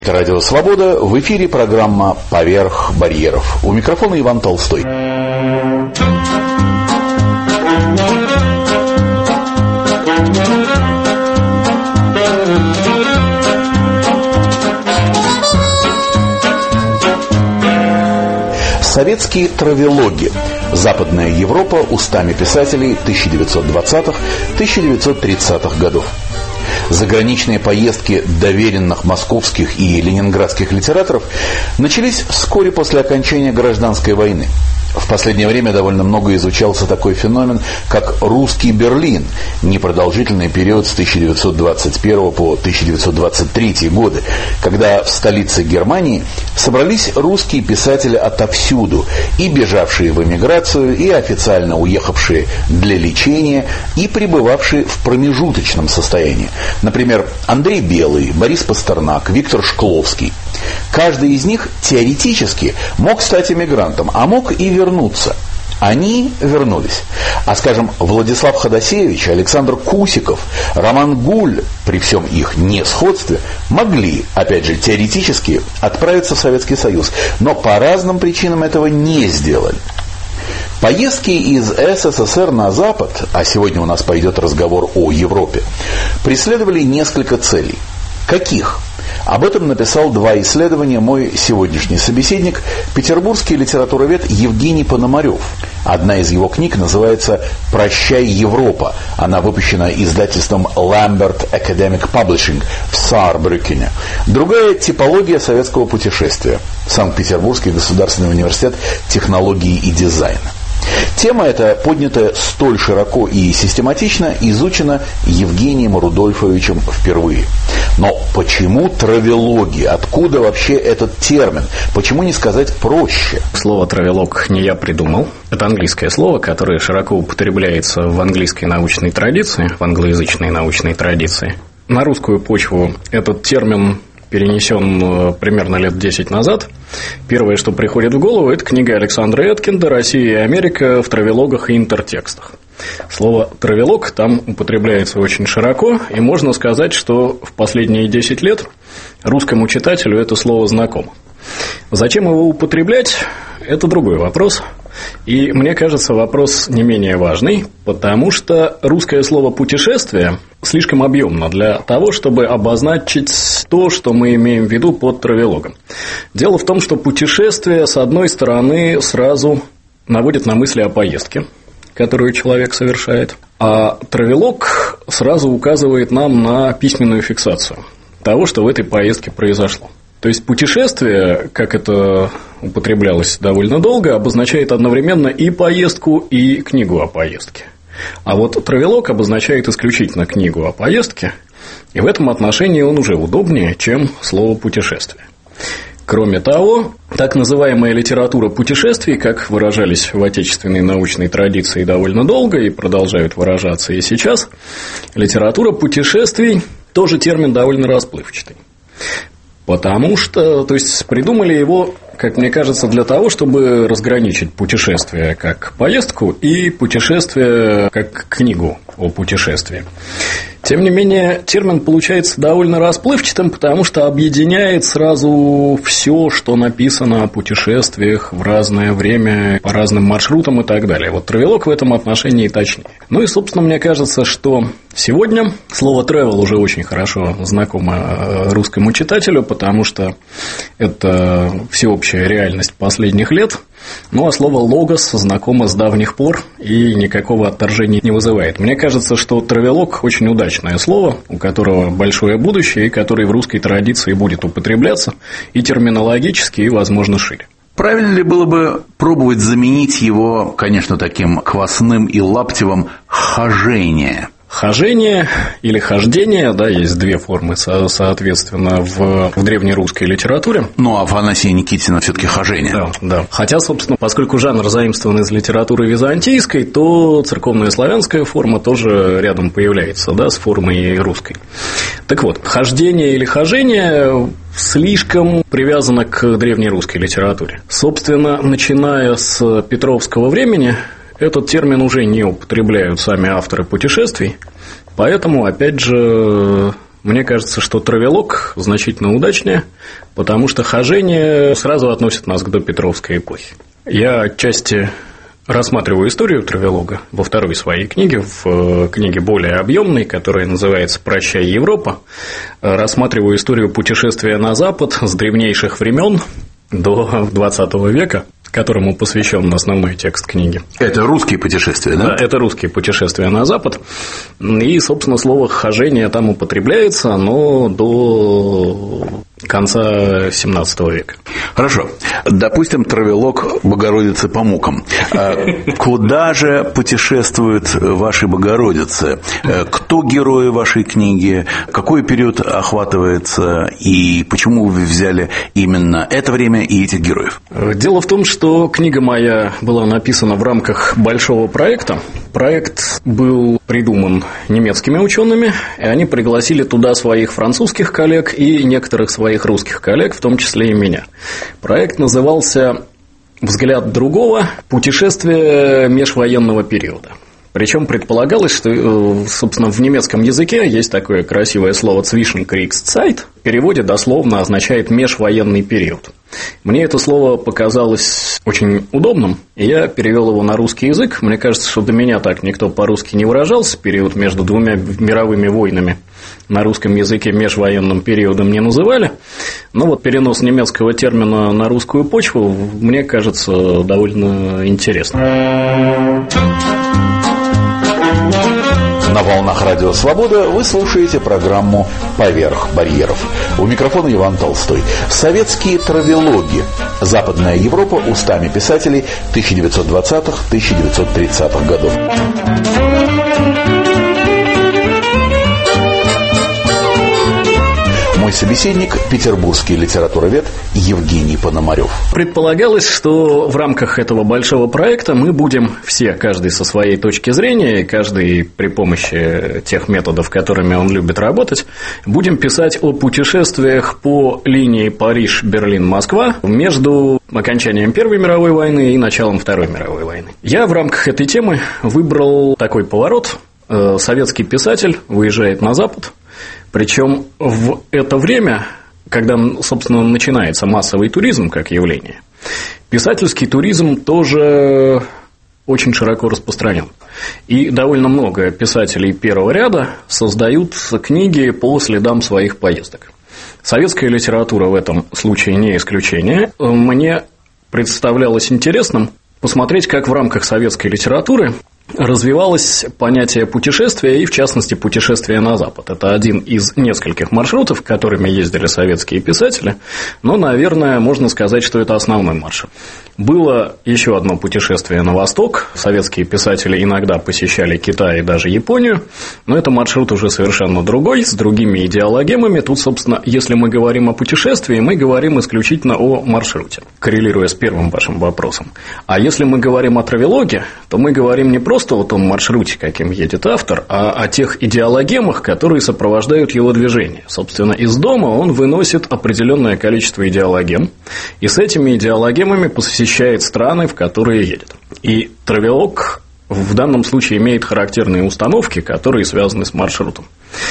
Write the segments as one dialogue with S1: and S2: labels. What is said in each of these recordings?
S1: Это Радио Свобода, в эфире программа «Поверх барьеров». У микрофона Иван Толстой. Советские травелоги. Западная Европа устами писателей 1920-1930-х годов. Заграничные поездки доверенных московских и ленинградских литераторов начались вскоре после окончания Гражданской войны. В последнее время довольно много изучался такой феномен, как «русский Берлин», непродолжительный период с 1921 по 1923 годы, когда в столице Германии собрались русские писатели отовсюду, и бежавшие в эмиграцию, и официально уехавшие для лечения, и пребывавшие в промежуточном состоянии. Например, Андрей Белый, Борис Пастернак, Виктор Шкловский. Каждый из них теоретически мог стать эмигрантом, а мог и вернуться. Они вернулись. А, скажем, Владислав Ходосевич, Александр Кусиков, Роман Гуль, при всем их несходстве, могли, опять же, теоретически отправиться в Советский Союз, но по разным причинам этого не сделали. Поездки из СССР на Запад, а сегодня у нас пойдет разговор о Европе, преследовали несколько целей. Каких? Об этом написал два исследования мой сегодняшний собеседник, петербургский литературовед Евгений Пономарев. Одна из его книг называется «Прощай, Европа». Она выпущена издательством Lambert Academic Publishing в Саарбрюкене. Другая – «Типология советского путешествия». Санкт-Петербургский государственный университет технологии и дизайна. Тема эта, поднятая столь широко и систематично, изучена Евгением Рудольфовичем впервые. Но почему травелоги? Откуда вообще этот термин? Почему не сказать проще?
S2: Слово «травелог» не я придумал. Это английское слово, которое широко употребляется в английской научной традиции, в англоязычной научной традиции. На русскую почву этот термин перенесен примерно лет 10 назад. Первое, что приходит в голову, это книга Александра Эткинда «Россия и Америка в травелогах и интертекстах». Слово «травелог» там употребляется очень широко, и можно сказать, что в последние 10 лет русскому читателю это слово знакомо. Зачем его употреблять – это другой вопрос. И мне кажется, вопрос не менее важный, потому что русское слово «путешествие» слишком объемно для того, чтобы обозначить то, что мы имеем в виду под травелогом. Дело в том, что путешествие, с одной стороны, сразу наводит на мысли о поездке, которую человек совершает, а травелог сразу указывает нам на письменную фиксацию того, что в этой поездке произошло. То есть путешествие, как это употреблялось довольно долго, обозначает одновременно и поездку, и книгу о поездке. А вот травелог обозначает исключительно книгу о поездке, и в этом отношении он уже удобнее, чем слово «путешествие». Кроме того, так называемая литература путешествий, как выражались в отечественной научной традиции довольно долго и продолжают выражаться и сейчас, литература путешествий тоже термин довольно расплывчатый. Потому что, то есть, придумали его, как мне кажется, для того, чтобы разграничить путешествие как поездку и путешествие как книгу о путешествии. Тем не менее, термин получается довольно расплывчатым, потому что объединяет сразу все, что написано о путешествиях в разное время, по разным маршрутам и так далее. Вот травелог в этом отношении точнее. Ну и, собственно, мне кажется, что сегодня слово travel уже очень хорошо знакомо русскому читателю, потому что это всеобщая реальность последних лет. Ну, а слово «логос» знакомо с давних пор и никакого отторжения не вызывает. Мне кажется, что травелог – очень удачное слово, у которого большое будущее, и который в русской традиции будет употребляться и терминологически, и, возможно, шире.
S1: Правильно ли было бы пробовать заменить его, конечно, таким квасным и лаптевым «хожение»?
S2: Хожение или хождение, да, есть две формы, соответственно, в древнерусской литературе.
S1: Ну, а Афанасия Никитина все-таки хожение.
S2: Да, да. Хотя, собственно, поскольку жанр заимствован из литературы византийской, то церковная славянская форма тоже рядом появляется, да, с формой русской. Так вот, хождение или хожение слишком привязано к древнерусской литературе. Собственно, начиная с Петровского времени, этот термин уже не употребляют сами авторы путешествий, поэтому, опять же, Мне кажется, что травелог значительно удачнее, потому что хожение сразу относит нас к допетровской эпохе. Я отчасти рассматриваю историю травелога во второй своей книге, в книге более объемной, которая называется «Прощай, Европа». Рассматриваю историю путешествия на Запад с древнейших времен до 20 века, которому посвящен основной текст книги.
S1: Это русские путешествия, да?
S2: Да, это русские путешествия на Запад. И, собственно, слово «хожение» там употребляется, но до конца XVII века.
S1: Хорошо. Допустим, травелог Богородицы по мукам. Куда же путешествуют ваши Богородицы? Кто герои вашей книги? Какой период охватывается? И почему вы взяли именно это время и этих героев?
S2: Дело в том, что книга моя была написана в рамках большого проекта. Проект был придуман немецкими учеными, и они пригласили туда своих французских коллег и некоторых своих русских коллег, в том числе и меня. Проект назывался «Взгляд другого. Путешествие межвоенного периода». Причем предполагалось, что, собственно, в немецком языке есть такое красивое слово «Zwischenkriegszeit», в переводе дословно означает «межвоенный период». Мне это слово показалось очень удобным, и я перевел его на русский язык. Мне кажется, что до меня так никто по-русски не выражался, период между двумя мировыми войнами на русском языке межвоенным периодом не называли. Но вот перенос немецкого термина на русскую почву, мне кажется, довольно интересным.
S1: На волнах Радио Свобода вы слушаете программу «Поверх барьеров». У микрофона Иван Толстой. Советские травелоги. Западная Европа устами писателей 1920-1930-х годов. Мой собеседник – петербургский литературовед Евгений Пономарев.
S2: Предполагалось, что в рамках этого большого проекта мы будем все, каждый со своей точки зрения, каждый при помощи тех методов, которыми он любит работать, будем писать о путешествиях по линии Париж-Берлин-Москва между окончанием Первой мировой войны и началом Второй мировой войны. Я в рамках этой темы выбрал такой поворот. Советский писатель выезжает на Запад. Причем в это время, когда, собственно, начинается массовый туризм как явление, писательский туризм тоже очень широко распространен. И довольно много писателей первого ряда создают книги по следам своих поездок. Советская литература в этом случае не исключение. Мне представлялось интересным посмотреть, как в рамках советской литературы развивалось понятие путешествия и, в частности, путешествия на Запад. Это один из нескольких маршрутов, которыми ездили советские писатели, но, наверное, можно сказать, что это основной маршрут. Было еще одно путешествие на восток. Советские писатели иногда посещали Китай и даже Японию, но это маршрут уже совершенно другой, с другими идеологемами. Тут, собственно, если мы говорим о путешествии, мы говорим исключительно о маршруте, коррелируя с первым вашим вопросом. А если мы говорим о травелоге, то мы говорим не просто о том маршруте, каким едет автор, а о тех идеологемах, которые сопровождают его движение. Собственно, из дома он выносит определенное количество идеологем, и с этими идеологемами посещает страны, в которые едет. И травелог в данном случае имеет характерные установки, которые связаны с маршрутом.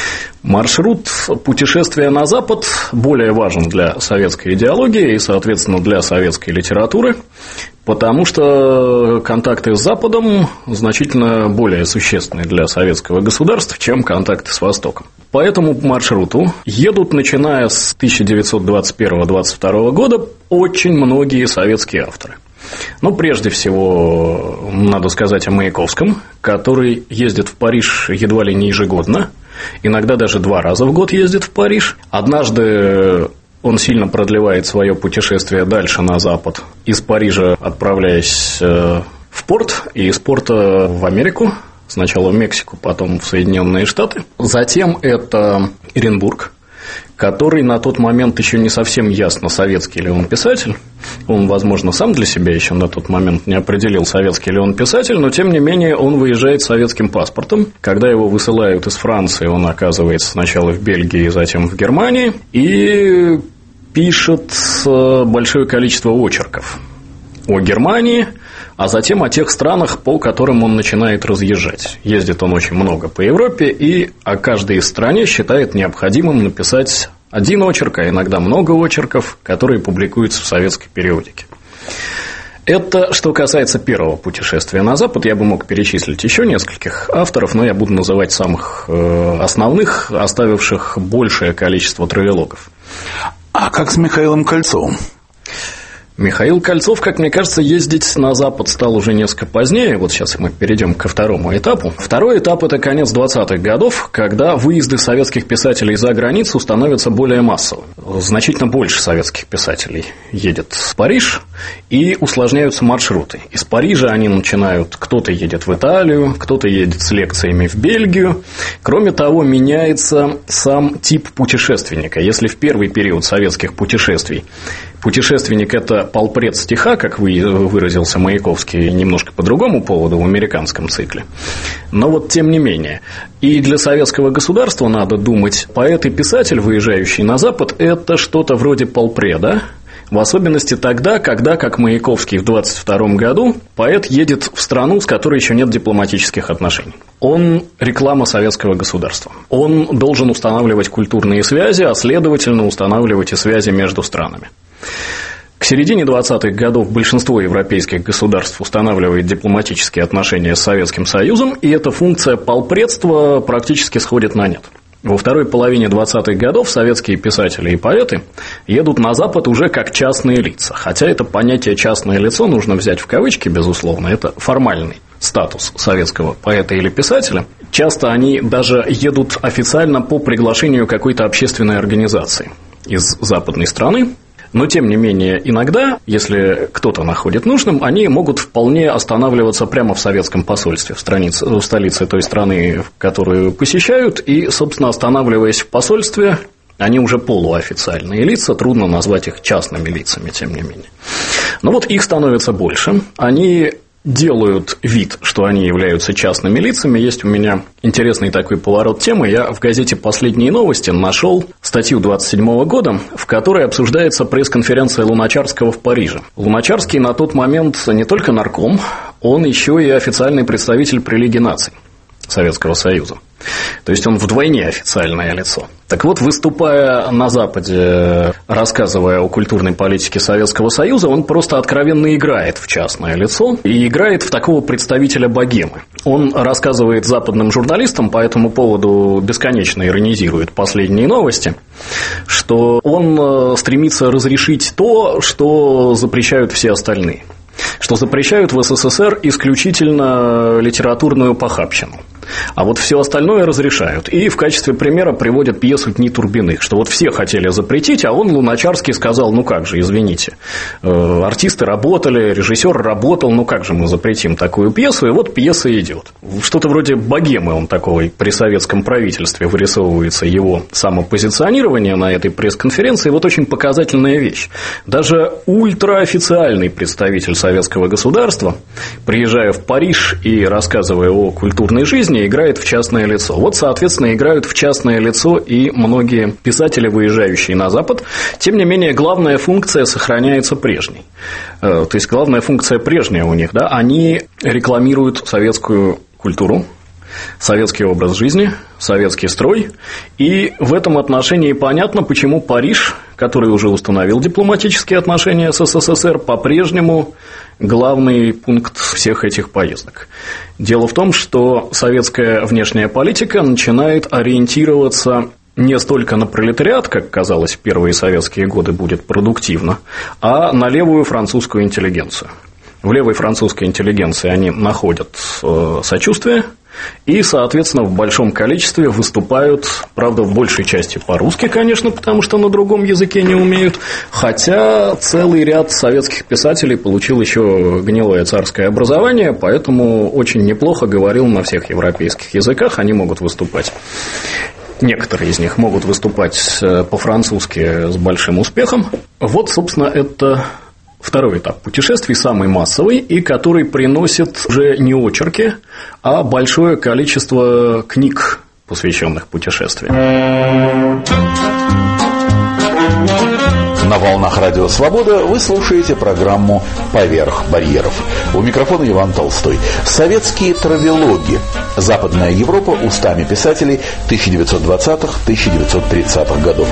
S2: Маршрут путешествия на Запад более важен для советской идеологии и, соответственно, для советской литературы, потому что контакты с Западом значительно более существенны для советского государства, чем контакты с Востоком. По этому маршруту едут, начиная с 1921-22 года, очень многие советские авторы. Ну, прежде всего, надо сказать о Маяковском, который ездит в Париж едва ли не ежегодно, иногда даже 2 раза в год ездит в Париж. Однажды он сильно продлевает свое путешествие дальше на запад, из Парижа отправляясь в порт, и из порта в Америку, сначала в Мексику, потом в Соединенные Штаты. Затем это Оренбург, который на тот момент еще не совсем ясно, советский ли он писатель. Он, возможно, сам для себя еще на тот момент не определил, советский ли он писатель, но, тем не менее, он выезжает с советским паспортом. Когда его высылают из Франции, он оказывается сначала в Бельгии, затем в Германии, и пишет большое количество очерков о Германии, а затем о тех странах, по которым он начинает разъезжать. Ездит он очень много по Европе, и о каждой из стране считает необходимым написать один очерк, а иногда много очерков, которые публикуются в советской периодике. Это что касается первого путешествия на Запад. Я бы мог перечислить еще нескольких авторов, но я буду называть самых основных, оставивших большее количество травелогов.
S1: А как с Михаилом Кольцовым?
S2: Михаил Кольцов, как мне кажется, ездить на Запад стал уже несколько позднее. Вот сейчас мы перейдем ко второму этапу. Второй этап – это конец 20-х годов, когда выезды советских писателей за границу становятся более массовыми. Значительно больше советских писателей едет в Париж, и усложняются маршруты. Из Парижа они начинают, кто-то едет в Италию, кто-то едет с лекциями в Бельгию. Кроме того, меняется сам тип путешественника. Если в первый период советских путешествий путешественник – это полпред стиха, как выразился Маяковский, немножко по другому поводу в американском цикле. Но вот тем не менее. И для советского государства надо думать, поэт и писатель, выезжающий на Запад, это что-то вроде полпреда. В особенности тогда, когда, как Маяковский в 1922 году, поэт едет в страну, с которой еще нет дипломатических отношений. Он реклама советского государства. Он должен устанавливать культурные связи, а следовательно устанавливать и связи между странами. К середине 20-х годов большинство европейских государств устанавливает дипломатические отношения с Советским Союзом, и эта функция полпредства практически сходит на нет. Во второй половине 20-х годов советские писатели и поэты едут на Запад уже как частные лица. Хотя это понятие «частное лицо» нужно взять в кавычки, безусловно, это формальный статус советского поэта или писателя. Часто они даже едут официально по приглашению какой-то общественной организации из западной страны. Но, тем не менее, иногда, если кто-то находит нужным, они могут вполне останавливаться прямо в советском посольстве, в столице той страны, которую посещают, и, собственно, останавливаясь в посольстве, они уже полуофициальные лица, трудно назвать их частными лицами, тем не менее. Но вот их становится больше, они делают вид, что они являются частными лицами. Есть у меня интересный такой поворот темы. Я в газете «Последние новости» нашел статью 27 года, в которой обсуждается пресс-конференция Луначарского в Париже. Луначарский на тот момент не только нарком, он еще и официальный представитель при Лиге наций Советского Союза. То есть он вдвойне официальное лицо. Так вот, выступая на Западе, рассказывая о культурной политике Советского Союза, он просто откровенно играет в частное лицо и играет в такого представителя богемы. Он рассказывает западным журналистам, по этому поводу бесконечно иронизирует «Последние новости», что он стремится разрешить то, что запрещают все остальные. Что запрещают в СССР исключительно литературную похабщину. А вот все остальное разрешают. И в качестве примера приводят пьесу «Дни Турбиных», что вот все хотели запретить, а он, Луначарский, сказал: ну как же, извините, артисты работали, режиссер работал, ну как же мы запретим такую пьесу, и вот пьеса идет. Что-то вроде богемы он такой при советском правительстве вырисовывается, его самопозиционирование на этой пресс-конференции. Вот очень показательная вещь. Даже ультраофициальный представитель советского государства, приезжая в Париж и рассказывая о культурной жизни, играет в частное лицо. Вот, соответственно, играют в частное лицо и многие писатели, выезжающие на Запад. Тем не менее, главная функция сохраняется прежней. То есть, главная функция прежняя у них, да, они рекламируют советскую культуру, советский образ жизни, советский строй. И в этом отношении понятно, почему Париж, который уже установил дипломатические отношения с СССР, по-прежнему главный пункт всех этих поездок. Дело в том, что советская внешняя политика начинает ориентироваться не столько на пролетариат, как казалось в первые советские годы будет продуктивно, а на левую французскую интеллигенцию. В левой французской интеллигенции они находят сочувствие и, соответственно, в большом количестве выступают, правда, в большей части по-русски, конечно, потому что на другом языке не умеют, хотя целый ряд советских писателей получил еще гнилое царское образование, поэтому очень неплохо говорил на всех европейских языках, они могут выступать. Некоторые из них могут выступать по-французски с большим успехом. Вот, собственно, это второй этап путешествий, самый массовый, и который приносит уже не очерки, а большое количество книг, посвященных путешествиям.
S1: На волнах Радио Свобода вы слушаете программу «Поверх барьеров». У микрофона Иван Толстой. Советские травелоги. Западная Европа устами писателей 1920-1930-х годов.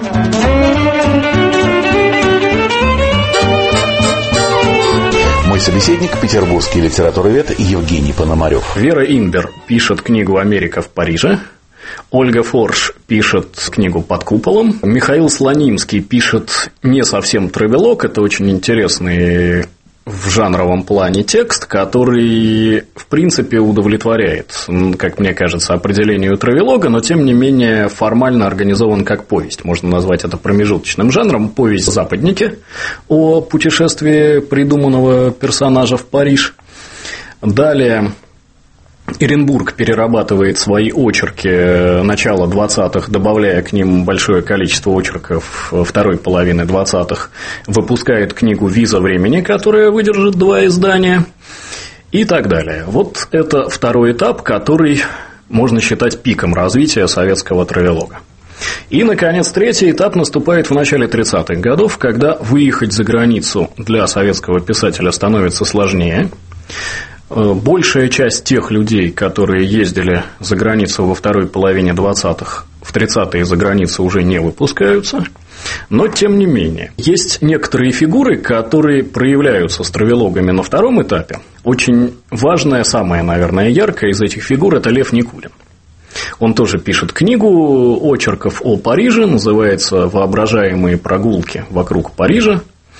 S1: Мой собеседник – петербургский литературовед Евгений Пономарев.
S2: Вера Инбер пишет книгу «Америка в Париже». Ольга Форш пишет книгу «Под куполом». Михаил Слонимский пишет не совсем травелог. Это очень интересный в жанровом плане текст, который, в принципе, удовлетворяет, как мне кажется, определению травелога, но, тем не менее, формально организован как повесть. Можно назвать это промежуточным жанром. Повесть «Западники» о путешествии придуманного персонажа в Париж. Далее Эренбург перерабатывает свои очерки начала 20-х, добавляя к ним большое количество очерков второй половины 20-х, выпускает книгу «Виза времени», которая выдержит 2 издания, и так далее. Вот это второй этап, который можно считать пиком развития советского травелога. И, наконец, третий этап наступает в начале 30-х годов, когда выехать за границу для советского писателя становится сложнее. Большая часть тех людей, которые ездили за границу во второй половине 20-х, в 30-е за границу уже не выпускаются. Но, тем не менее, есть некоторые фигуры, которые проявляются с травелогами на втором этапе. Очень важная, самая, наверное, яркая из этих фигур – это Лев Никулин. Он тоже пишет книгу очерков о Париже, называется «Воображаемые прогулки вокруг Парижа».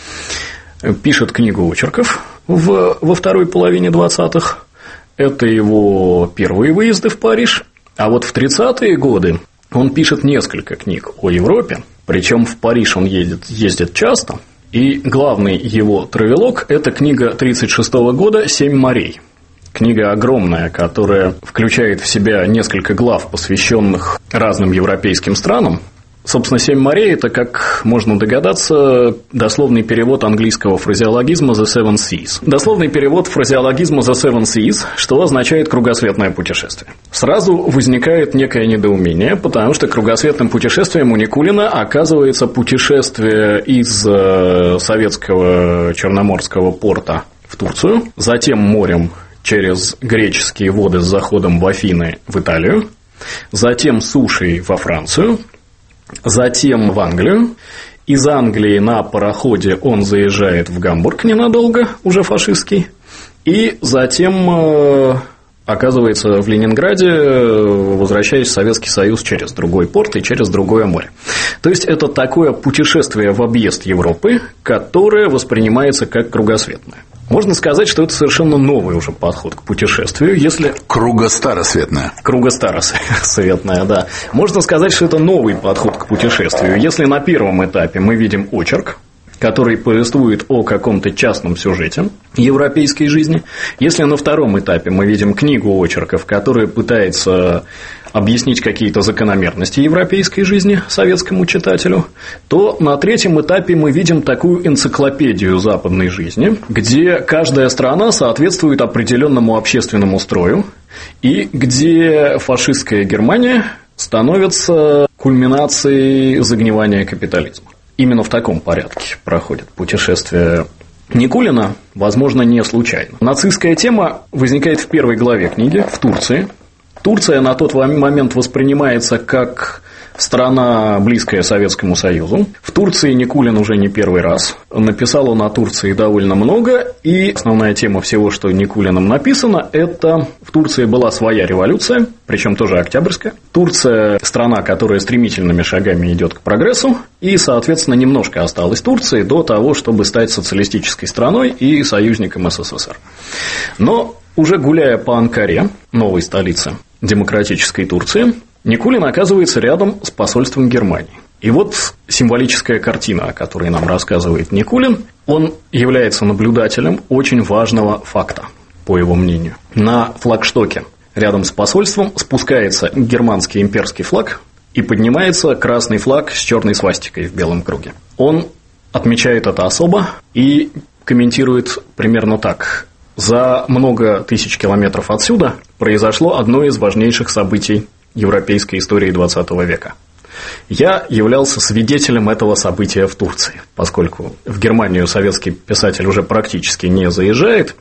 S2: Пишет книгу очерков во второй половине 20-х. Это его первые выезды в Париж. А вот в 30-е годы он пишет несколько книг о Европе. Причем в Париж он ездит часто. И главный его травелог – это книга 1936 года «7 морей». Книга огромная, которая включает в себя несколько глав, посвященных разным европейским странам. Собственно, «7 морей» – это, как можно догадаться, дословный перевод английского фразеологизма «The Seven Seas». Дословный перевод фразеологизма «The Seven Seas», что означает «кругосветное путешествие». Сразу возникает некое недоумение, потому что кругосветным путешествием у Никулина оказывается путешествие из советского Черноморского порта в Турцию, затем морем через греческие воды с заходом в Афины в Италию, затем сушей во Францию, затем в Англию. Из Англии на пароходе он заезжает в Гамбург ненадолго, уже фашистский, и затем оказывается в Ленинграде, возвращаясь в Советский Союз через другой порт и через другое море. То есть, это такое путешествие в объезд Европы, которое воспринимается как кругосветное. Можно сказать, что это совершенно новый уже подход к путешествию, если...
S1: Кругостаросветное.
S2: Кругостаросветное, да. Можно сказать, что это новый подход к путешествию. Если на первом этапе мы видим очерк, который повествует о каком-то частном сюжете европейской жизни, если на втором этапе мы видим книгу очерков, которая пытается объяснить какие-то закономерности европейской жизни советскому читателю, то на третьем этапе мы видим такую энциклопедию западной жизни, где каждая страна соответствует определенному общественному строю, и где фашистская Германия становится кульминацией загнивания капитализма. Именно в таком порядке проходит путешествие Никулина, возможно, не случайно. Нацистская тема возникает в первой главе книги, в Турции. Турция на тот момент воспринимается как страна, близкая Советскому Союзу. В Турции Никулин уже не первый раз. Написал он о Турции довольно много. И основная тема всего, что Никулиным написано, это в Турции была своя революция, причем тоже октябрьская. Турция – страна, которая стремительными шагами идет к прогрессу. И, соответственно, немножко осталось Турции до того, чтобы стать социалистической страной и союзником СССР. Но уже гуляя по Анкаре, новой столице демократической Турции, Никулин оказывается рядом с посольством Германии. И вот символическая картина, о которой нам рассказывает Никулин. Он является наблюдателем очень важного факта, по его мнению. На флагштоке рядом с посольством спускается германский имперский флаг и поднимается красный флаг с черной свастикой в белом круге. Он отмечает это особо и комментирует примерно так. За много тысяч километров отсюда произошло одно из важнейших событий европейской истории XX века. Я являлся свидетелем этого события в Турции, поскольку в Германию советский писатель уже практически не заезжает,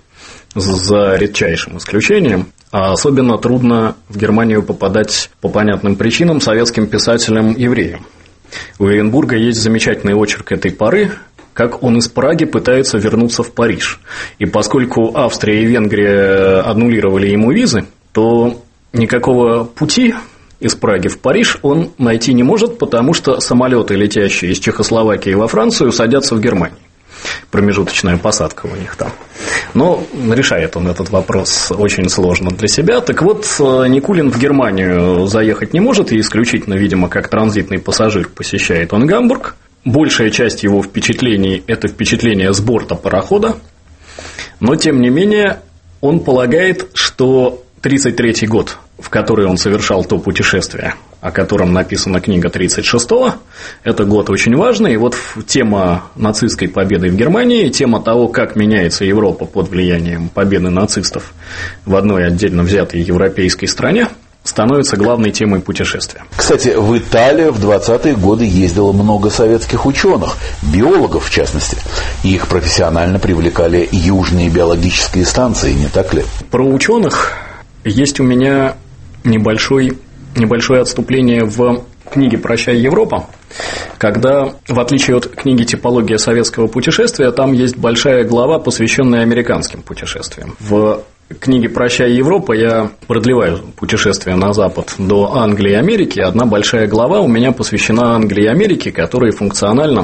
S2: за редчайшим исключением, а особенно трудно в Германию попадать по понятным причинам советским писателям-евреям. У Эренбурга есть замечательный очерк этой поры, как он из Праги пытается вернуться в Париж. И поскольку Австрия и Венгрия аннулировали ему визы, то никакого пути из Праги в Париж он найти не может, потому что самолеты, летящие из Чехословакии во Францию, садятся в Германии. Промежуточная посадка у них там. Но решает он этот вопрос очень сложно для себя. Так вот, Никулин в Германию заехать не может, и исключительно, видимо, как транзитный пассажир посещает он Гамбург. Большая часть его впечатлений – это впечатления с борта парохода. Но, тем не менее, он полагает, что 1933 год, в который он совершал то путешествие, о котором написана книга 1936-го, это год очень важный. И вот тема нацистской победы в Германии, тема того, как меняется Европа под влиянием победы нацистов в одной отдельно взятой европейской стране, становится главной темой путешествия.
S1: Кстати, в Италию в 20-е годы ездило много советских ученых, биологов в частности. Их профессионально привлекали южные биологические станции, не так ли?
S2: Про ученых есть у меня небольшое отступление в книге «Прощай, Европа», когда, в отличие от книги «Типология советского путешествия», там есть большая глава, посвященная американским путешествиям. В книге «Прощай, Европа» я продлеваю путешествие на Запад до Англии и Америки. Одна большая глава у меня посвящена Англии и Америке, которые функционально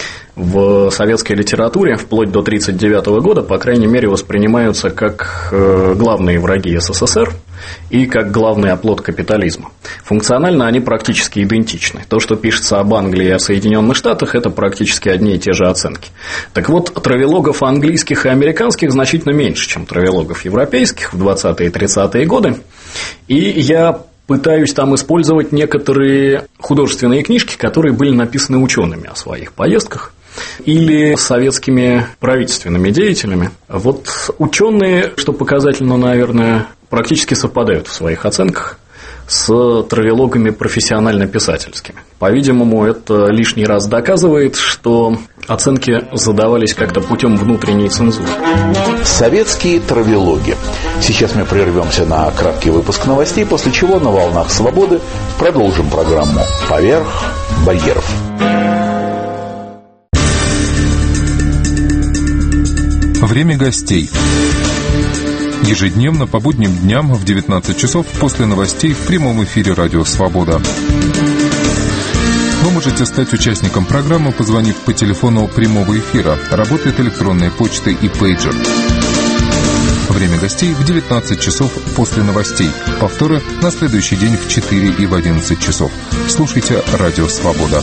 S2: в советской литературе вплоть до 1939 года, по крайней мере, воспринимаются как главные враги СССР и как главный оплот капитализма. Функционально они практически идентичны. То, что пишется об Англии и о Соединенных Штатах, это практически одни и те же оценки. Так вот, травелогов английских и американских значительно меньше, чем травелогов европейских в 20-е и 30-е годы. И я пытаюсь там использовать некоторые художественные книжки, которые были написаны учеными о своих поездках или советскими правительственными деятелями. Вот ученые, что показательно, наверное, практически совпадают в своих оценках с травелогами профессионально-писательскими. По-видимому, это лишний раз доказывает, что оценки задавались как-то путем внутренней цензуры.
S1: Советские травелоги. Сейчас мы прервемся на краткий выпуск новостей, после чего на волнах свободы продолжим программу «Поверх барьеров».
S3: Время гостей. Ежедневно по будним дням в 19 часов после новостей в прямом эфире «Радио Свобода». Вы можете стать участником программы, позвонив по телефону прямого эфира. Работает электронная почта и пейджер. Время гостей в 19 часов после новостей. Повторы на следующий день в 4 и в 11 часов. Слушайте «Радио Свобода».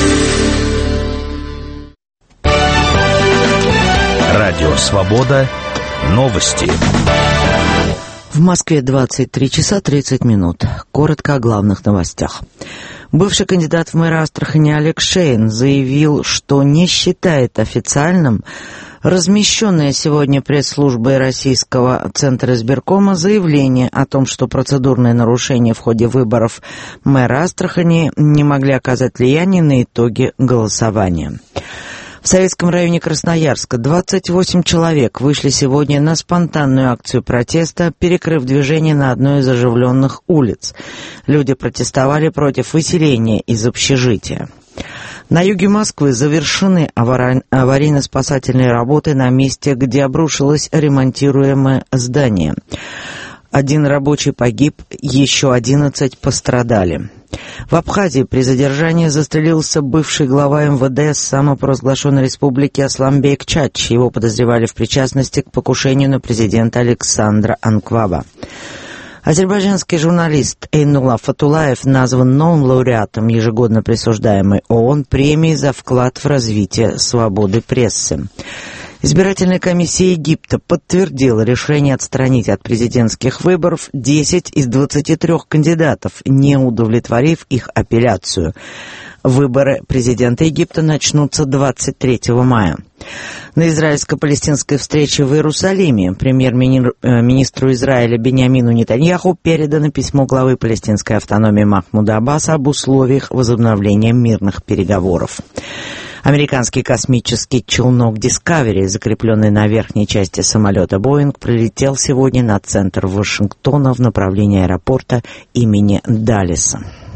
S4: Радио Свобода. Новости.
S5: В Москве 23 часа 30 минут. Коротко о главных новостях. Бывший кандидат в мэры Астрахани Олег Шейн заявил, что не считает официальным размещенное сегодня пресс-службой Российского Центра избиркома заявление о том, что процедурные нарушения в ходе выборов мэра Астрахани не могли оказать влияние на итоги голосования. В Советском районе Красноярска 28 человек вышли сегодня на спонтанную акцию протеста, перекрыв движение на одной из оживленных улиц. Люди протестовали против выселения из общежития. На юге Москвы завершены аварийно-спасательные работы на месте, где обрушилось ремонтируемое здание. 1 рабочий погиб, еще 11 пострадали. В Абхазии при задержании застрелился бывший глава МВД самопровозглашенной республики Асламбек Чач. Его подозревали в причастности к покушению на президента Александра Анкваба. Азербайджанский журналист Эйнулла Фатулаев назван новым лауреатом ежегодно присуждаемой ООН премии за вклад в развитие свободы прессы. Избирательная комиссия Египта подтвердила решение отстранить от президентских выборов 10 из 23 кандидатов, не удовлетворив их апелляцию. Выборы президента Египта начнутся 23 мая. На израильско-палестинской встрече в Иерусалиме премьер-министру Израиля Биньямину Нетаньяху передано письмо главы палестинской автономии Махмуда Аббаса об условиях возобновления мирных переговоров. Американский космический челнок Discovery, закрепленный на верхней части самолета Boeing, прилетел сегодня на центр Вашингтона в направлении аэропорта имени Даллеса.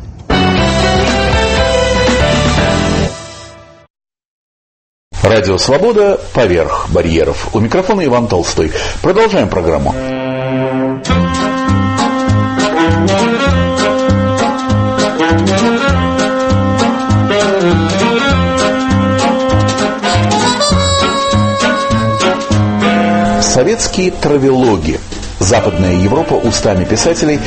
S1: Радио «Свобода» поверх барьеров. У микрофона Иван Толстой. Продолжаем программу. Советские травелоги. Западная Европа устами писателей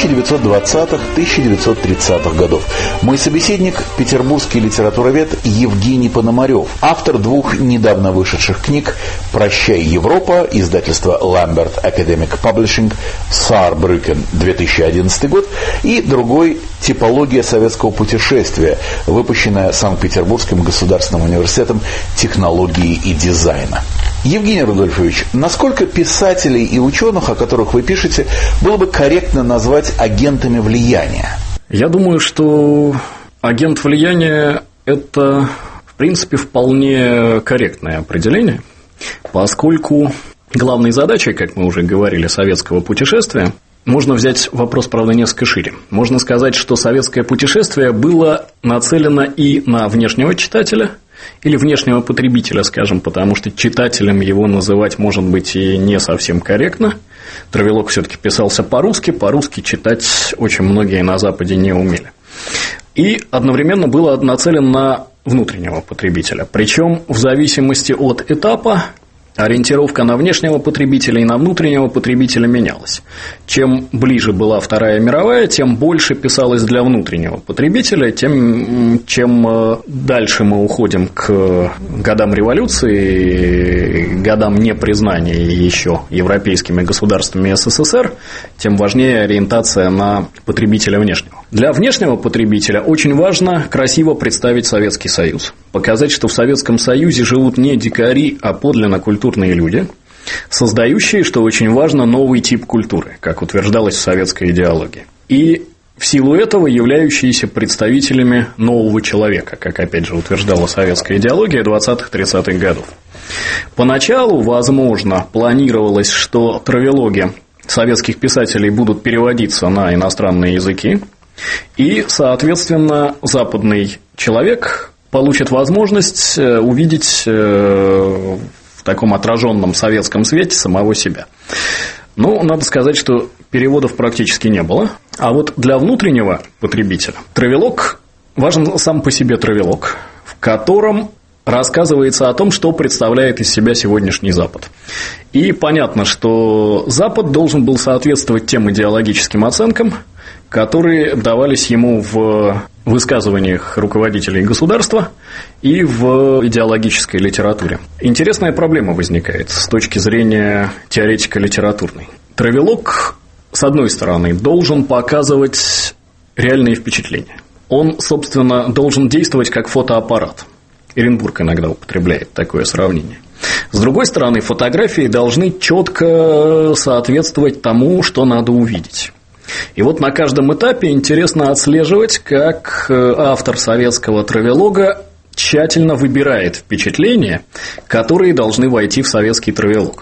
S1: 1920-1930-х годов. Мой собеседник – петербургский литературовед Евгений Пономарев, автор двух недавно вышедших книг «Прощай, Европа», издательство Lambert Academic Publishing, Saarbrücken, 2011 год, и другой «Типология советского путешествия», выпущенная Санкт-Петербургским государственным университетом технологии и дизайна. Евгений Рудольфович, насколько писателей и ученых, о которых вы пишете, было бы корректно назвать агентами влияния?
S2: Я думаю, что агент влияния – это, в принципе, вполне корректное определение, поскольку главной задачей, как мы уже говорили, советского путешествия, можно взять вопрос, правда, несколько шире. Можно сказать, что советское путешествие было нацелено и на внешнего читателя, или внешнего потребителя, скажем, потому что читателем его называть, может быть, и не совсем корректно. Травелог все-таки писался по-русски читать очень многие на Западе не умели. И одновременно было нацелен на внутреннего потребителя. Причем в зависимости от этапа ориентировка на внешнего потребителя и на внутреннего потребителя менялась. Чем ближе была Вторая мировая, тем больше писалось для внутреннего потребителя, чем дальше мы уходим к годам революции, годам непризнания еще европейскими государствами СССР, тем важнее ориентация на потребителя внешнего. Для внешнего потребителя очень важно красиво представить Советский Союз, показать, что в Советском Союзе живут не дикари, а подлинно культурные люди, создающие, что очень важно, новый тип культуры, как утверждалось в советской идеологии. И в силу этого являющиеся представителями нового человека, как опять же утверждала советская идеология 20-30-х годов. Поначалу, возможно, планировалось, что травелоги советских писателей будут переводиться на иностранные языки, и, соответственно, западный человек получит возможность увидеть в таком отраженном советском свете самого себя. Но надо сказать, что переводов практически не было. А вот для внутреннего потребителя травелог важен сам по себе травелог, в котором рассказывается о том, что представляет из себя сегодняшний Запад. И понятно, что Запад должен был соответствовать тем идеологическим оценкам, которые давались ему в высказываниях руководителей государства и в идеологической литературе. Интересная проблема возникает с точки зрения теоретика литературной. Травелог, с одной стороны, должен показывать реальные впечатления. Он, собственно, должен действовать как фотоаппарат. Эренбург иногда употребляет такое сравнение. С другой стороны, фотографии должны четко соответствовать тому, что надо увидеть. И вот на каждом этапе интересно отслеживать, как автор советского травелога тщательно выбирает впечатления, которые должны войти в советский травелог.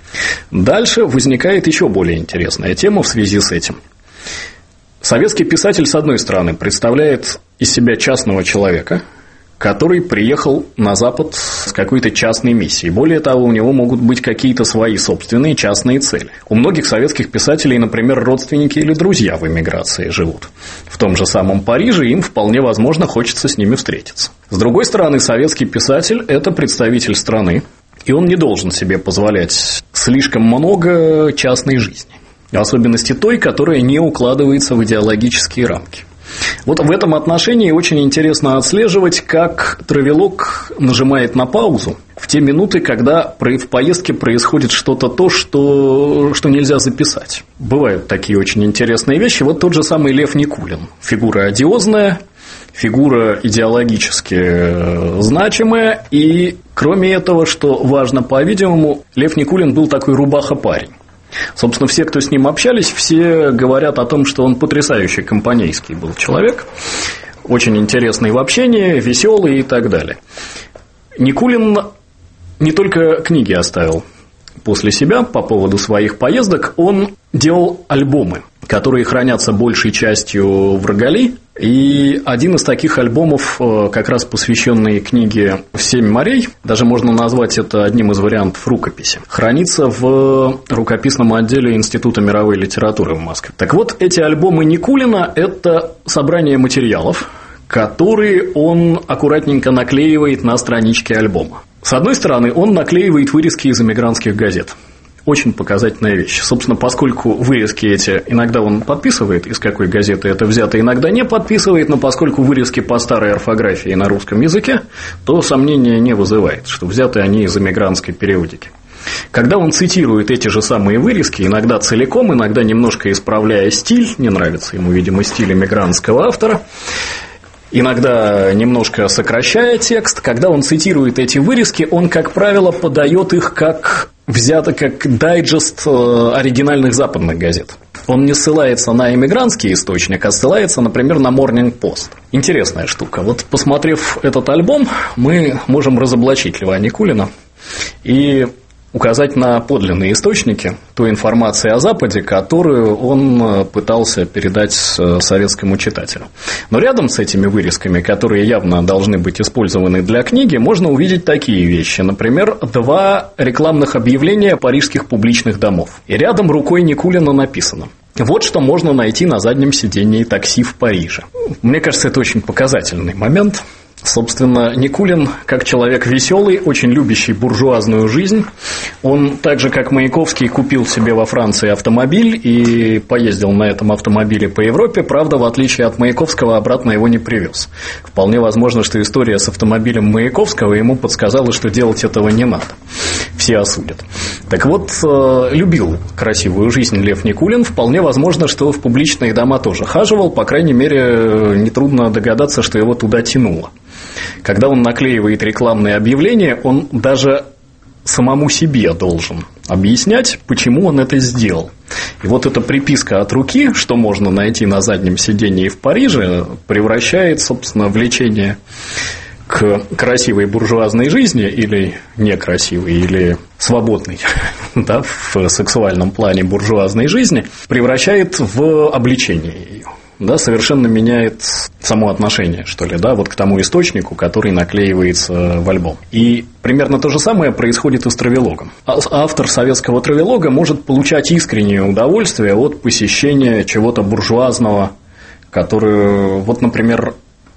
S2: Дальше возникает еще более интересная тема в связи с этим. Советский писатель, с одной стороны, представляет из себя частного человека, который приехал на Запад с какой-то частной миссией. Более того, у него могут быть какие-то свои собственные частные цели. У многих советских писателей, например, родственники или друзья в эмиграции живут. В том же самом Париже им вполне возможно хочется с ними встретиться. С другой стороны, советский писатель – это представитель страны, и он не должен себе позволять слишком много частной жизни. В особенности той, которая не укладывается в идеологические рамки. Вот в этом отношении очень интересно отслеживать, как травелог нажимает на паузу в те минуты, когда в поездке происходит что-то что нельзя записать. Бывают такие очень интересные вещи. Вот тот же самый Лев Никулин. Фигура одиозная, фигура идеологически значимая, и Кроме этого, что важно, по-видимому, Лев Никулин был такой рубаха-парень. Собственно, все, кто с ним общались, все говорят о том, что он потрясающий компанейский был человек, очень интересный в общении, веселый и так далее. Никулин не только книги оставил после себя по поводу своих поездок, он делал альбомы, которые хранятся большей частью в Рогале. И один из таких альбомов, как раз посвященный книге «Семь морей», даже можно назвать это одним из вариантов рукописи, хранится в рукописном отделе Института мировой литературы в Москве. Так вот, эти альбомы Никулина – это собрание материалов, которые он аккуратненько наклеивает на странички альбома. С одной стороны, он наклеивает вырезки из эмигрантских газет. Очень показательная вещь. Собственно, поскольку вырезки эти иногда он подписывает, из какой газеты это взято, иногда не подписывает, но поскольку вырезки по старой орфографии на русском языке, то сомнения не вызывает, что взяты они из эмигрантской периодики. Когда он цитирует эти же самые вырезки, иногда целиком, иногда немножко исправляя стиль, не нравится ему, видимо, стиль эмигрантского автора, иногда немножко сокращая текст, когда он цитирует эти вырезки, он, как правило, подает их как дайджест оригинальных западных газет. Он не ссылается на эмигрантский источник, а ссылается, например, на Morning Post. Интересная штука. Вот, посмотрев этот альбом, мы можем разоблачить Льва Никулина и указать на подлинные источники той информации о Западе, которую он пытался передать советскому читателю. Но рядом с этими вырезками, которые явно должны быть использованы для книги, можно увидеть такие вещи. Например, 2 рекламных объявления парижских публичных домов. И рядом рукой Никулина написано: вот что можно найти на заднем сидении такси в Париже. Мне кажется, это очень показательный момент. Собственно, Никулин, как человек веселый, очень любящий буржуазную жизнь, он, так же как Маяковский, купил себе во Франции автомобиль и поездил на этом автомобиле по Европе, правда, в отличие от Маяковского, обратно его не привез. Вполне возможно, что история с автомобилем Маяковского ему подсказала, что делать этого не надо. Все осудят. Так вот, любил красивую жизнь Лев Никулин, вполне возможно, что в публичные дома тоже хаживал, по крайней мере, нетрудно догадаться, что его туда тянуло. Когда он наклеивает рекламные объявления, он даже самому себе должен объяснять, почему он это сделал. И вот эта приписка от руки, что можно найти на заднем сидении в Париже, превращает, собственно, влечение к красивой буржуазной жизни или некрасивой, или свободной, да, в сексуальном плане буржуазной жизни, превращает в обличение ее. Да, совершенно меняет само отношение, что ли, да, вот к тому источнику, который наклеивается в альбом. И примерно то же самое происходит и с травелогом. Автор советского травелога может получать искреннее удовольствие от посещения чего-то буржуазного, которое, вот, например,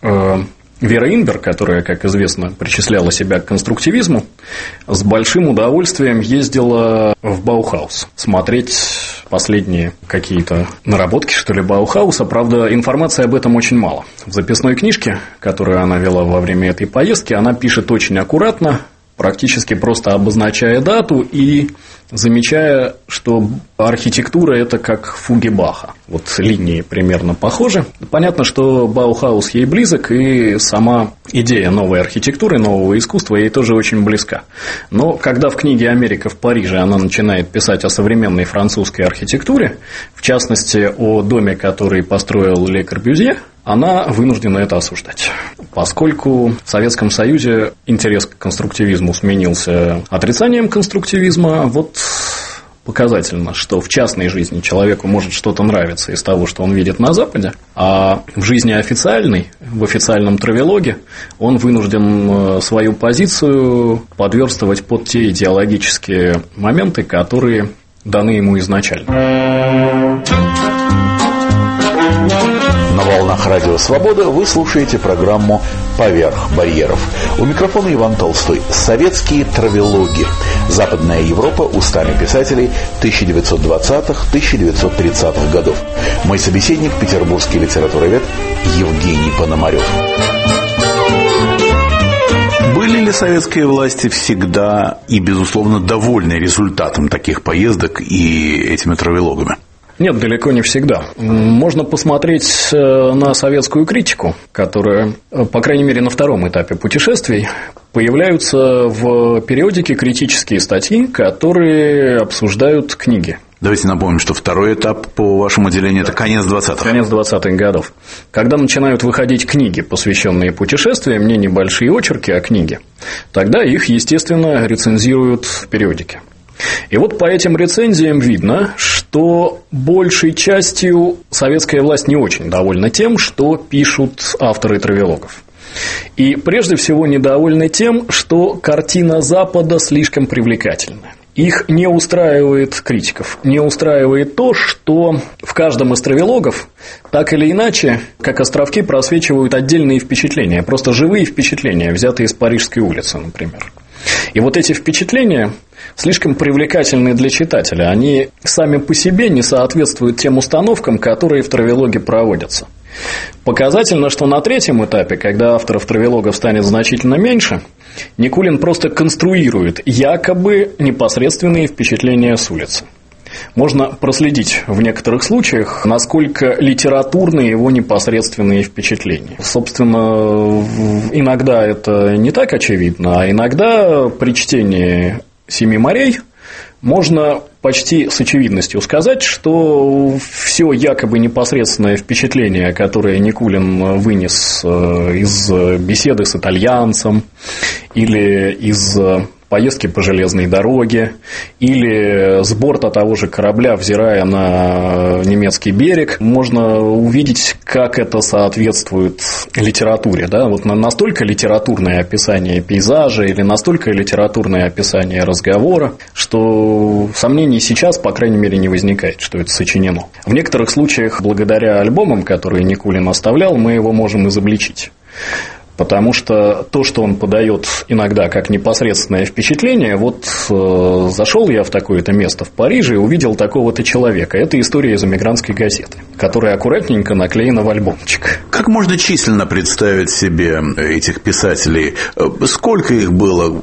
S2: Вера Инберг, которая, как известно, причисляла себя к конструктивизму, с большим удовольствием ездила в Баухаус смотреть последние какие-то наработки, что ли, Баухауса. Правда, информации об этом очень мало. В записной книжке, которую она вела во время этой поездки, она пишет очень аккуратно, практически просто обозначая дату и замечая, что архитектура – это как фуги Баха. Вот линии примерно похожи. Понятно, что Баухаус ей близок, и сама идея новой архитектуры, нового искусства ей тоже очень близка. Но когда в книге «Америка в Париже» она начинает писать о современной французской архитектуре, в частности, о доме, который построил Ле Корбюзье, она вынуждена это осуждать. Поскольку в Советском Союзе интерес к конструктивизму сменился отрицанием конструктивизма, вот показательно, что в частной жизни человеку может что-то нравиться из того, что он видит на Западе, а в жизни официальной, в официальном травелоге, он вынужден свою позицию подверстывать под те идеологические моменты, которые даны ему изначально.
S1: На волнах Радио Свобода вы слушаете программу «Поверх барьеров». У микрофона Иван Толстой. Советские травелоги. Западная Европа устами писателей 1920-1930-х годов. Мой собеседник – петербургский литературовед Евгений Пономарев. Были ли советские власти всегда и, безусловно, довольны результатом таких поездок и этими травелогами?
S2: Нет, далеко не всегда. Можно посмотреть на советскую критику, которая, по крайней мере, на втором этапе путешествий появляются в периодике критические статьи, которые обсуждают книги.
S1: Давайте напомним, что второй этап по вашему отделению – это конец 20-х.
S2: Конец 20-х годов. Когда начинают выходить книги, посвященные путешествиям, не небольшие очерки, а книги, тогда их, естественно, рецензируют в периодике. И вот по этим рецензиям видно, что большей частью советская власть не очень довольна тем, что пишут авторы травелогов. И прежде всего недовольны тем, что картина Запада слишком привлекательна. Их не устраивает критиков, не устраивает то, что в каждом из травелогов так или иначе, как островки, просвечивают отдельные впечатления, просто живые впечатления, взятые с Парижской улицы, например. И вот эти впечатления слишком привлекательны для читателя, они сами по себе не соответствуют тем установкам, которые в травелоге проводятся. Показательно, что на третьем этапе, когда авторов травелогов станет значительно меньше, Никулин просто конструирует якобы непосредственные впечатления с улицы. Можно проследить в некоторых случаях, насколько литературны его непосредственные впечатления. Собственно, иногда это не так очевидно, а иногда при чтении «Семи морей» можно почти с очевидностью сказать, что все якобы непосредственное впечатление, которое Никулин вынес из беседы с итальянцем или из поездки по железной дороге, или с борта того же корабля, взирая на немецкий берег, можно увидеть, как это соответствует литературе. Да? Вот настолько литературное описание пейзажа или настолько литературное описание разговора, что сомнений сейчас, по крайней мере, не возникает, что это сочинено. В некоторых случаях, благодаря альбомам, которые Никулин оставлял, мы его можем изобличить. Потому что то, что он подает иногда как непосредственное впечатление, вот зашел я в такое-то место в Париже и увидел такого-то человека. Это история из «Эмигрантской газеты», которая аккуратненько наклеена в альбомчик.
S1: Как можно численно представить себе этих писателей? Сколько их было?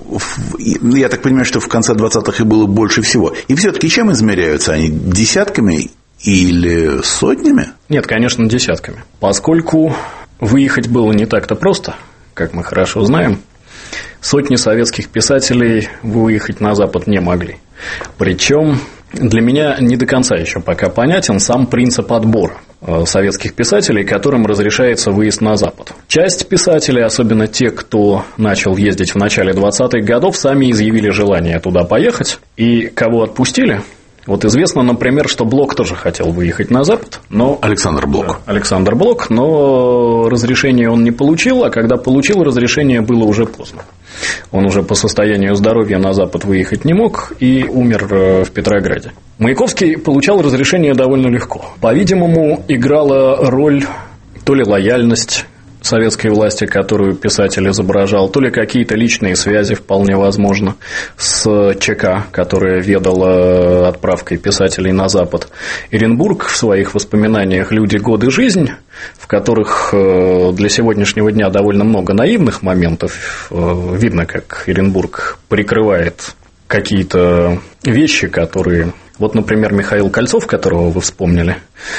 S1: Я так понимаю, что в конце 20-х их было больше всего. И все-таки чем измеряются они? Десятками или сотнями?
S2: Нет, конечно, десятками. Поскольку выехать было не так-то просто, как мы хорошо знаем. Сотни советских писателей выехать на Запад не могли. Причем для меня не до конца еще пока понятен сам принцип отбора советских писателей, которым разрешается выезд на Запад. Часть писателей, особенно те, кто начал ездить в начале 20-х годов, сами изъявили желание туда поехать. И кого отпустили? Вот известно, например, что Блок тоже хотел выехать на Запад, но...
S1: Александр Блок.
S2: Да, Александр Блок, но разрешение он не получил, а когда получил, разрешение было уже поздно. Он уже по состоянию здоровья на Запад выехать не мог и умер в Петрограде. Маяковский получал разрешение довольно легко. По-видимому, играла роль то ли лояльность советской власти, которую писатель изображал, то ли какие-то личные связи, вполне возможно, с ЧК, которая ведала отправкой писателей на Запад. Эренбург в своих воспоминаниях «Люди, годы, жизнь», в которых для сегодняшнего дня довольно много наивных моментов, видно, как Эренбург прикрывает какие-то вещи, которые... Вот, например, Михаил Кольцов, которого вы вспомнили.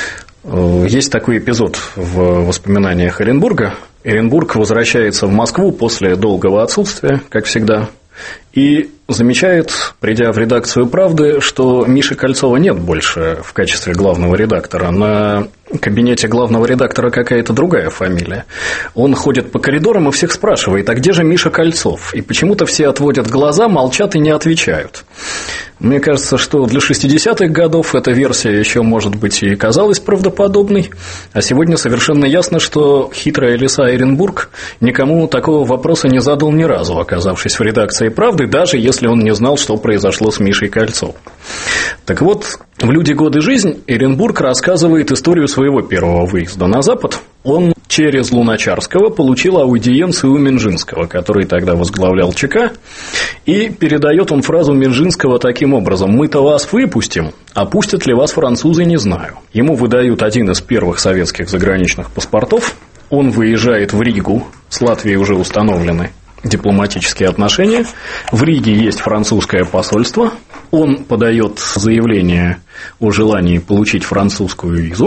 S2: Есть такой эпизод в воспоминаниях Эренбурга. Эренбург возвращается в Москву после долгого отсутствия, как всегда, и замечает, придя в редакцию «Правды», что Миши Кольцова нет больше в качестве главного редактора. На кабинете главного редактора какая-то другая фамилия. Он ходит по коридорам и всех спрашивает: а где же Миша Кольцов? И почему-то все отводят глаза, молчат и не отвечают. Мне кажется, что для 60-х годов эта версия еще, может быть, и казалась правдоподобной, а сегодня совершенно ясно, что хитрая лиса Эренбург никому такого вопроса не задал ни разу, оказавшись в редакции «Правды», даже если он не знал, что произошло с Мишей Кольцовым. Так вот, в «Люди, годы, жизнь» Эренбург рассказывает историю своего первого выезда на Запад. Он через Луначарского получил аудиенцию у Минжинского, который тогда возглавлял ЧК, и передает он фразу Минжинского таким образом: «Мы-то вас выпустим, а пустят ли вас французы, не знаю». Ему выдают один из первых советских заграничных паспортов, он выезжает в Ригу, с Латвией уже установлены дипломатические отношения, в Риге есть французское посольство, он подает заявление о желании получить французскую визу,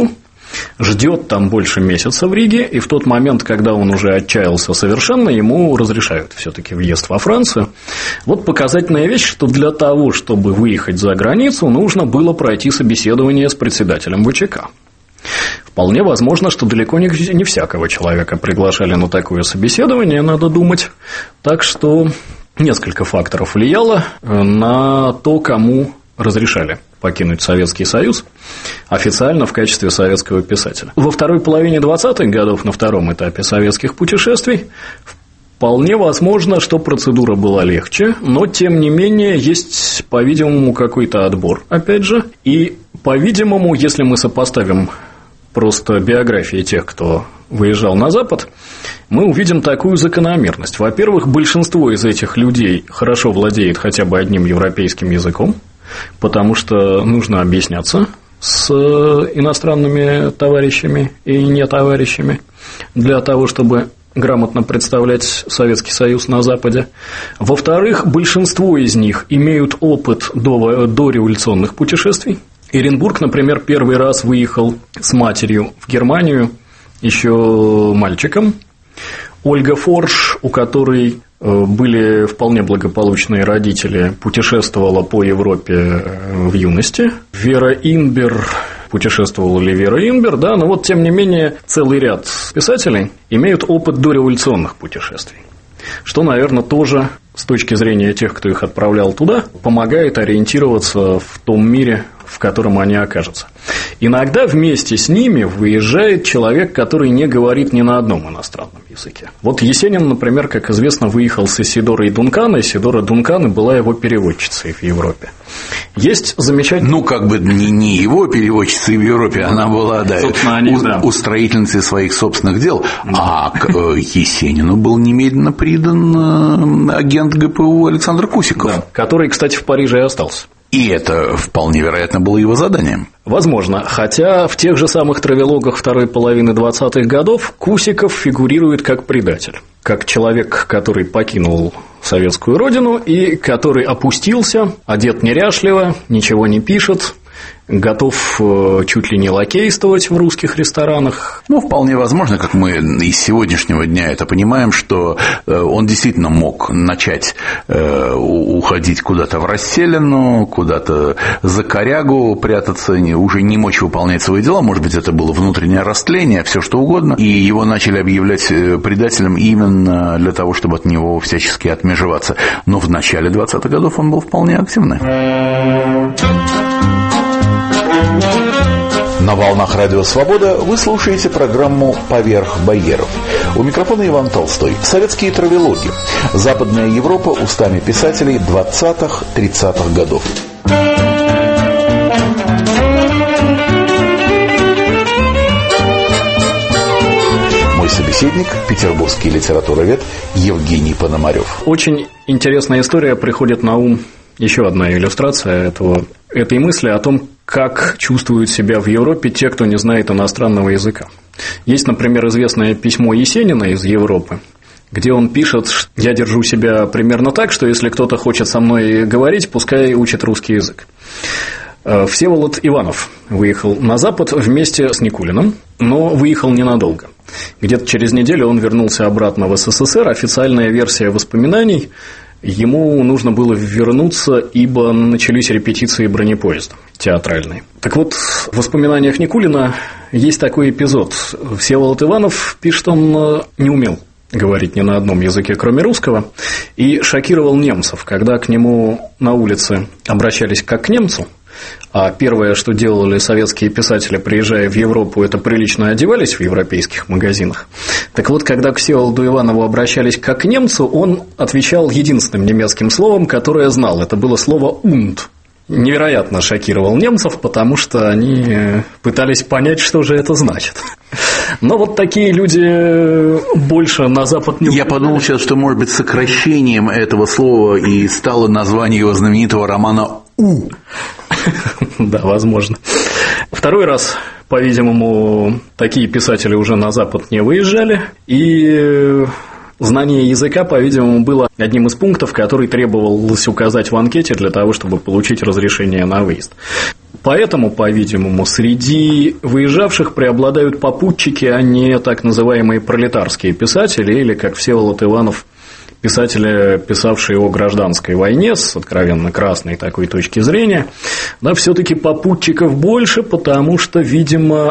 S2: ждет там больше месяца в Риге, и в тот момент, когда он уже отчаялся совершенно, ему разрешают все-таки въезд во Францию. Вот показательная вещь, что для того, чтобы выехать за границу, нужно было пройти собеседование с председателем ВЧК. Вполне возможно, что далеко не всякого человека приглашали на такое собеседование, надо думать. Так что несколько факторов влияло на то, кому разрешали покинуть Советский Союз официально в качестве советского писателя. Во второй половине 20-х годов, на втором этапе советских путешествий, вполне возможно, что процедура была легче, но, тем не менее, есть, по-видимому, какой-то отбор, опять же. И, по-видимому, если мы сопоставим просто биографии тех, кто выезжал на Запад, мы увидим такую закономерность. Во-первых, большинство из этих людей хорошо владеет хотя бы одним европейским языком, потому что нужно объясняться с иностранными товарищами и нетоварищами для того, чтобы грамотно представлять Советский Союз на Западе. Во-вторых, большинство из них имеют опыт дореволюционных путешествий. Эренбург, например, первый раз выехал с матерью в Германию еще мальчиком. Ольга Форш, у которой были вполне благополучные родители, путешествовала по Европе в юности. Вера Инбер, путешествовала ли Вера Инбер, да, но вот тем не менее целый ряд писателей имеют опыт дореволюционных путешествий, что, наверное, тоже с точки зрения тех, кто их отправлял туда, помогает ориентироваться в том мире, в котором они окажутся. Иногда вместе с ними выезжает человек, который не говорит ни на одном иностранном языке. Вот Есенин, например, как известно, выехал с Исидорой Дункана. Исидора Дункана была его переводчицей в Европе. Есть замечательный...
S1: Ну, как бы не его переводчицей в Европе, она была, да, устроительницей своих собственных дел. Да. А к Есенину был немедленно придан агент ГПУ Александр Кусиков.
S2: Да, который, кстати, в Париже и остался.
S1: И это вполне вероятно было его заданием.
S2: Возможно, хотя в тех же самых травелогах второй половины 20-х годов Кусиков фигурирует как предатель, как человек, который покинул советскую родину и который опустился, одет неряшливо, ничего не пишет, готов чуть ли не лакействовать в русских ресторанах.
S1: Ну, вполне возможно, как мы из сегодняшнего дня это понимаем, что он действительно мог начать уходить куда-то в расселину, куда-то за корягу прятаться, уже не мочь выполнять свои дела, может быть, это было внутреннее растление, все что угодно, и его начали объявлять предателем именно для того, чтобы от него всячески отмежеваться. Но в начале 20-х годов он был вполне активный. На волнах Радио Свобода вы слушаете программу «Поверх барьеров». У микрофона Иван Толстой. Советские травелоги. Западная Европа устами писателей 20-30-х годов. Мой собеседник – петербургский литературовед Евгений Пономарев.
S2: Очень интересная история приходит на ум. Еще одна иллюстрация этой мысли о том, как чувствуют себя в Европе те, кто не знает иностранного языка. Есть, например, известное письмо Есенина из Европы, где он пишет: «Я держу себя примерно так, что если кто-то хочет со мной говорить, пускай учит русский язык». Всеволод Иванов выехал на Запад вместе с Никулиным, но выехал ненадолго. Где-то через неделю он вернулся обратно в СССР. Официальная версия воспоминаний: ему нужно было вернуться, ибо начались репетиции бронепоезда театральные. Так вот, в воспоминаниях Никулина есть такой эпизод. Всеволод Иванов пишет, он не умел говорить ни на одном языке, кроме русского, и шокировал немцев, когда к нему на улице обращались как к немцу. А первое, что делали советские писатели, приезжая в Европу, это прилично одевались в европейских магазинах. Так вот, когда к Всеволоду Иванову обращались как к немцу, он отвечал единственным немецким словом, которое знал. Это было слово «und». Невероятно шокировал немцев, потому что они пытались понять, что же это значит. Но вот такие люди больше на Запад не...
S1: Я подумал сейчас, что, может быть, сокращением этого слова и стало название его знаменитого романа «У».
S2: Да, возможно. Второй раз, по-видимому, такие писатели уже на Запад не выезжали, и знание языка, по-видимому, было одним из пунктов, который требовалось указать в анкете для того, чтобы получить разрешение на выезд. Поэтому, по-видимому, среди выезжавших преобладают попутчики, а не так называемые пролетарские писатели, или, как Всеволод Иванов, писатели, писавшие о гражданской войне с откровенно красной такой точки зрения. Да, все-таки попутчиков больше, потому что, видимо,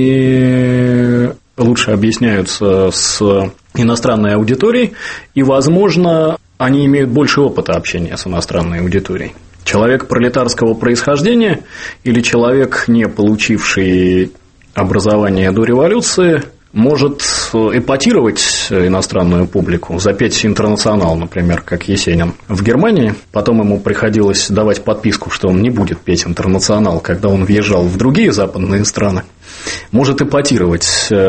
S2: они лучше объясняются с иностранной аудиторией, и, возможно, они имеют больше опыта общения с иностранной аудиторией. Человек пролетарского происхождения или человек, не получивший образование до революции, может эпатировать иностранную публику, запеть «Интернационал», например, как Есенин в Германии. Потом ему приходилось давать подписку, что он не будет петь «Интернационал», когда он въезжал в другие западные страны. Может эпатировать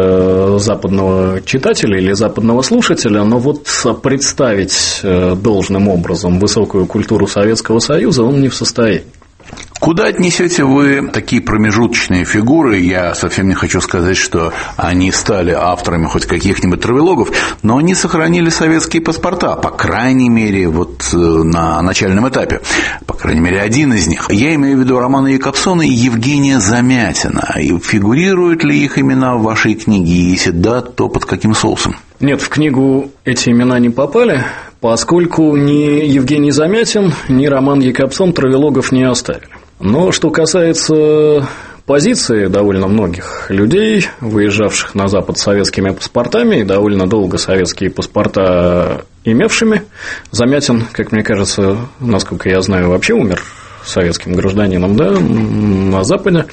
S2: западного читателя или западного слушателя, но вот представить должным образом высокую культуру Советского Союза он не в состоянии.
S1: Куда отнесете вы такие промежуточные фигуры? Я совсем не хочу сказать, что они стали авторами хоть каких-нибудь травелогов, но они сохранили советские паспорта, по крайней мере, вот на начальном этапе. По крайней мере, один из них. Я имею в виду Романа Якобсона и Евгения Замятина. И фигурируют ли их имена в вашей книге? И если да, то под каким соусом?
S2: Нет, в книгу эти имена не попали, поскольку ни Евгений Замятин, ни Роман Якобсон травелогов не оставили. Но что касается позиции довольно многих людей, выезжавших на Запад с советскими паспортами и довольно долго советские паспорта имевшими, Замятин, как мне кажется, насколько я знаю, вообще умер советским гражданином, да, на Западе.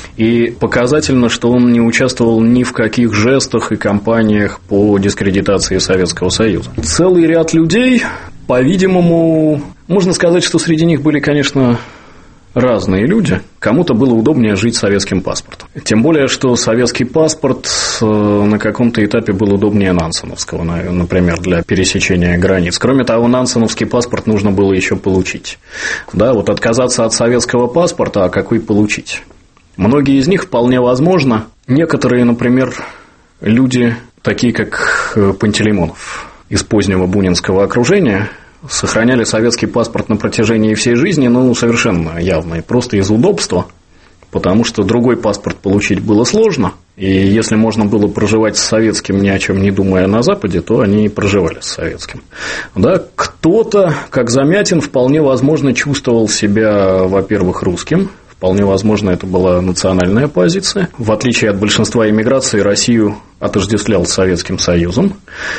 S2: И показательно, что он не участвовал ни в каких жестах и кампаниях по дискредитации Советского Союза. Целый ряд людей, по-видимому, можно сказать, что среди них были, конечно, разные люди. Кому-то было удобнее жить с советским паспортом. Тем более, что советский паспорт на каком-то этапе был удобнее нансеновского, например, для пересечения границ. Кроме того, нансеновский паспорт нужно было еще получить. Да, вот отказаться от советского паспорта, а какой получить? Многие из них вполне возможно. Некоторые, например, люди, такие как Пантелеймонов из позднего бунинского окружения, сохраняли советский паспорт на протяжении всей жизни, ну, совершенно явно, и просто из удобства, потому что другой паспорт получить было сложно, и если можно было проживать с советским, ни о чем не думая на Западе, то они и проживали с советским. Да, кто-то, как Замятин, вполне возможно чувствовал себя, во-первых, русским. Вполне возможно, это была национальная позиция. В отличие от большинства эмиграции, Россию отождествлял с Советским Союзом.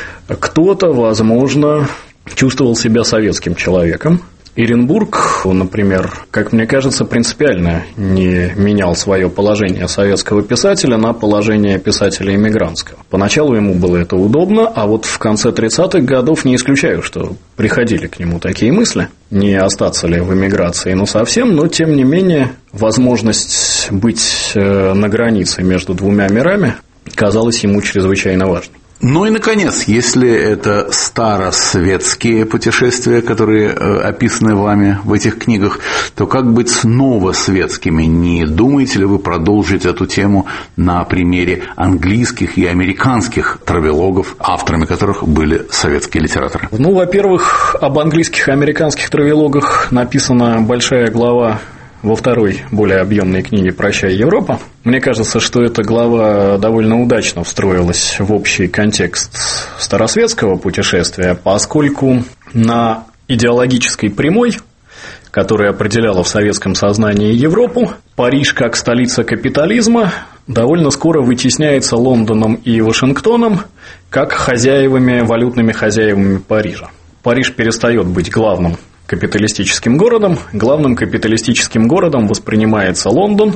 S2: Кто-то, возможно, чувствовал себя советским человеком. Иренбург, например, как мне кажется, принципиально не менял свое положение советского писателя на положение писателя эмигрантского. Поначалу ему было это удобно, а вот в конце 30-х годов не исключаю, что приходили к нему такие мысли, не остаться ли в эмиграции, ну совсем, но тем не менее возможность быть на границе между двумя мирами казалась ему чрезвычайно важной.
S1: Ну и, наконец, если это старосветские путешествия, которые описаны вами в этих книгах, то как быть с новосветскими? Не думаете ли вы продолжить эту тему на примере английских и американских травелогов, авторами которых были советские литераторы?
S2: Ну, во-первых, об английских и американских травелогах написана большая глава во второй, более объемной книге «Прощай, Европа». Мне кажется, что эта глава довольно удачно встроилась в общий контекст старосветского путешествия, поскольку на идеологической прямой, которая определяла в советском сознании Европу, Париж как столица капитализма довольно скоро вытесняется Лондоном и Вашингтоном как валютными хозяевами Парижа. Париж перестает быть главным капиталистическим городом. Главным капиталистическим городом воспринимается Лондон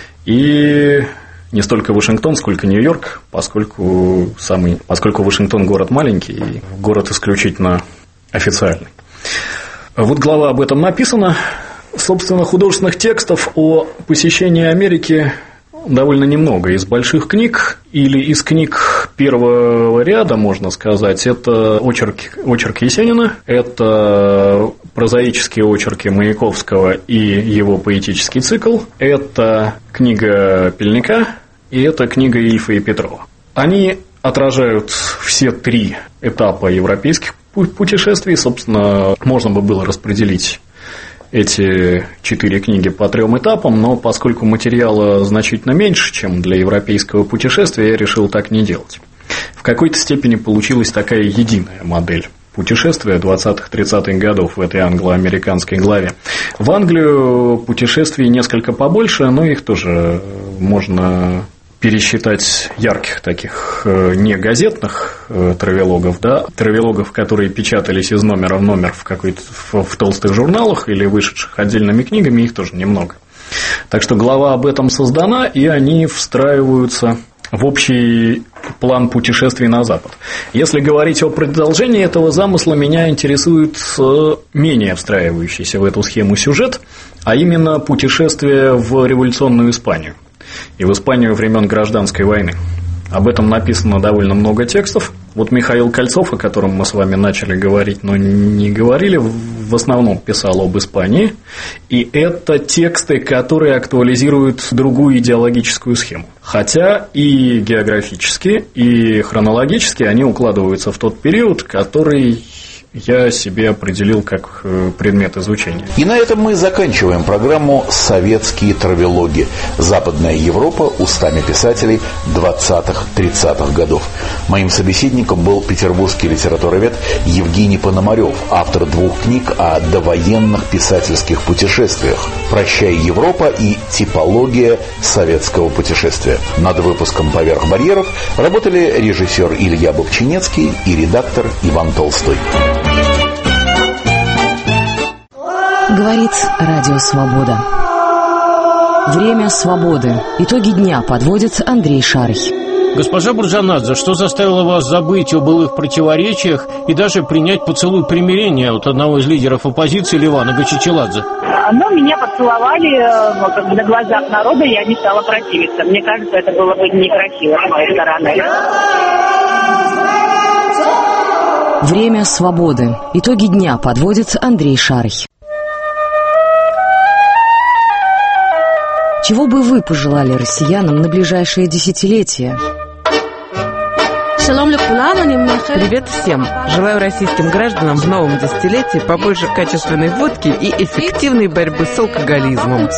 S2: и не столько Вашингтон, сколько Нью-Йорк, поскольку Вашингтон город маленький и город исключительно официальный. Вот глава об этом написана. Собственно, художественных текстов о посещении Америки довольно немного. Из больших книг или из книг первого ряда, можно сказать, это очерк Есенина, это прозаические очерки Маяковского и его поэтический цикл, это книга Пельника и это книга Ильфа и Петрова. Они отражают все три этапа европейских путешествий. Собственно, можно бы было распределить эти 4 книги по 3 этапам, но поскольку материала значительно меньше, чем для европейского путешествия, я решил так не делать. В какой-то степени получилась такая единая модель путешествия 20-30-х годов в этой англо-американской главе. В Англию путешествий несколько побольше, но их тоже можно пересчитать ярких таких не газетных травелогов, да, травелогов, которые печатались из номера в номер в толстых журналах или вышедших отдельными книгами, их тоже немного. Так что глава об этом создана, и они встраиваются в общий план путешествий на Запад. Если говорить о продолжении этого замысла, меня интересует менее встраивающийся в эту схему сюжет, а именно путешествие в революционную Испанию и в Испанию времен Гражданской войны. Об этом написано довольно много текстов. Вот Михаил Кольцов, о котором мы с вами начали говорить, но не говорили, в основном писал об Испании. И это тексты, которые актуализируют другую идеологическую схему. Хотя и географически, и хронологически они укладываются в тот период, который я себе определил как предмет изучения.
S1: И на этом мы заканчиваем программу «Советские травелоги. Западная Европа устами писателей 20-30-х годов». Моим собеседником был петербургский литературовед Евгений Пономарев, автор 2 книг о довоенных писательских путешествиях «Прощай, Европа» и «Типология советского путешествия». Над выпуском «Поверх барьеров» работали режиссер Илья Бобчинецкий и редактор Иван Толстой.
S6: Говорит Радио Свобода. Время свободы. Итоги дня подводит Андрей Шарый.
S7: Госпожа Буржанадзе, что заставило вас забыть о былых противоречиях и даже принять поцелуй примирения от одного из лидеров оппозиции Левана Гачичеладзе?
S8: Но меня поцеловали на глазах народа, я не стала противиться. Мне кажется, это было бы некрасиво с моей стороны.
S6: Время свободы. Итоги дня подводит Андрей Шарый. Чего бы вы пожелали россиянам на ближайшие десятилетия?
S9: Привет всем! Желаю российским гражданам в новом десятилетии побольше качественной водки и эффективной борьбы с алкоголизмом.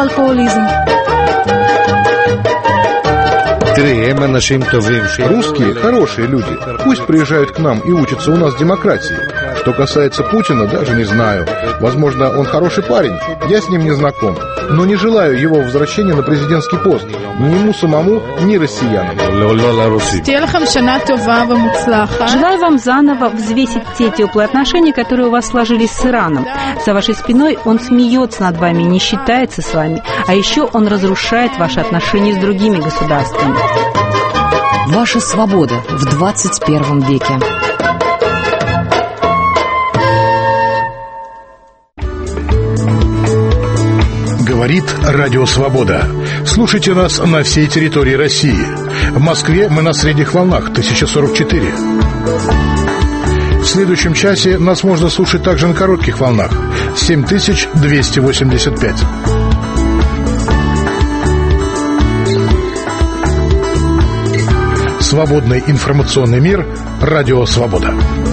S10: Русские хорошие люди. Пусть приезжают к нам и учатся у нас демократии. Что касается Путина, даже не знаю. Возможно, он хороший парень, я с ним не знаком. Но не желаю его возвращения на президентский пост. Ни ему самому, ни россиянам.
S11: Желаю вам заново взвесить те теплые отношения, которые у вас сложились с Ираном. За вашей спиной он смеется над вами, не считается с вами. А еще он разрушает ваши отношения с другими государствами.
S6: Ваша свобода в 21 веке.
S12: Говорит Радио Свобода. Слушайте нас на всей территории России. В Москве мы на средних волнах 1044. В следующем часе нас можно слушать также на коротких волнах 7285. Свободный информационный мир. Радио Свобода.